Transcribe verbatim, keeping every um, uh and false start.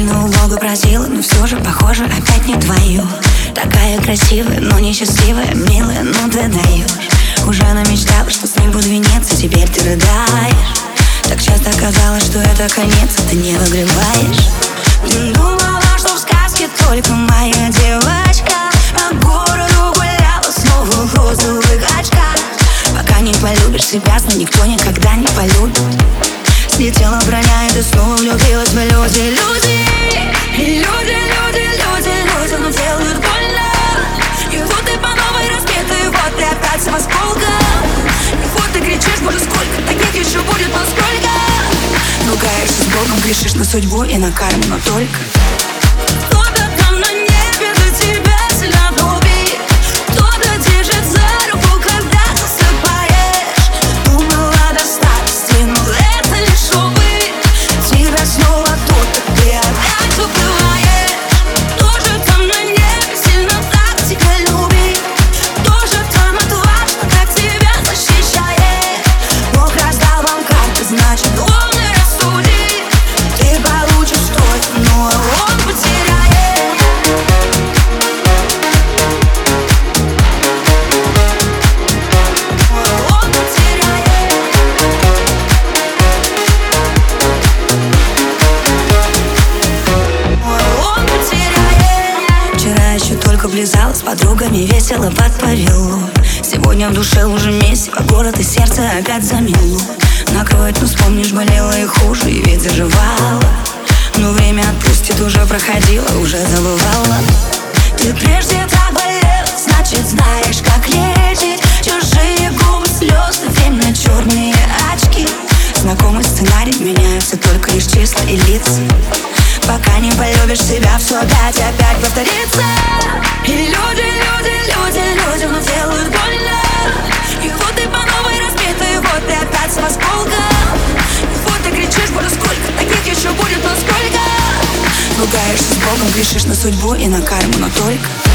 Сильно у Бога просила, но все же, похоже, опять не твою. Такая красивая, но несчастливая, милая, ну ты даешь. Уже намечтала, что с ним буду венец, теперь ты рыдаешь. Так часто казалось, что это конец, а ты не выгребаешь. Не думала, что в сказке только моя девочка по городу гуляла снова в розовых очках. Пока не полюбишь себя, но никто никогда не полюбит. Слетела броня, и ты снова влюбилась в люди, люди. Люди, люди, люди, люди, но делают больно. И вот ты по новой разбита, и вот ты опять с осколком. И вот ты кричишь, боже, сколько таких еще будет, но сколько. Ругаешься с Богом, грешишь на судьбу и на карму, но только кто-то там на небе за тебя сильно любит. Кто-то держит за руку, когда засыпаешь. Думала до старости, но это лишь увы. Тебя снова тут, ты опять уплываешь. Тоже там на небе сильно так тебя любит. Тоже там отважно, как тебя защищает. Бог раздал вам карты, значит он и рассудит. Ты получишь столько, но он потеряет. Он потеряет. Он потеряет. Вчера еще только влезала с подругами, весело под повело. Сегодня в душе уже месиво, город и сердце опять замело. Накроет, но вспомнишь, болело и хуже, и ведь заживала. Но время отпустит, уже проходила, уже забывала. Ты прежде так болел, значит знаешь, как лечить. Чужие губы, слезы, время черные очки. Знакомый сценарий, меняются только лишь числа и лица. Пока не полюбишь себя, все опять, опять повторится. И люди, люди, люди, люди, но делают больно. И вот ты по новой разбита, и вот ты опять с осколком. И вот ты кричишь, боже, сколько таких еще будет, но сколько. Ругаешься с Богом, грешишь на судьбу и на карму, но только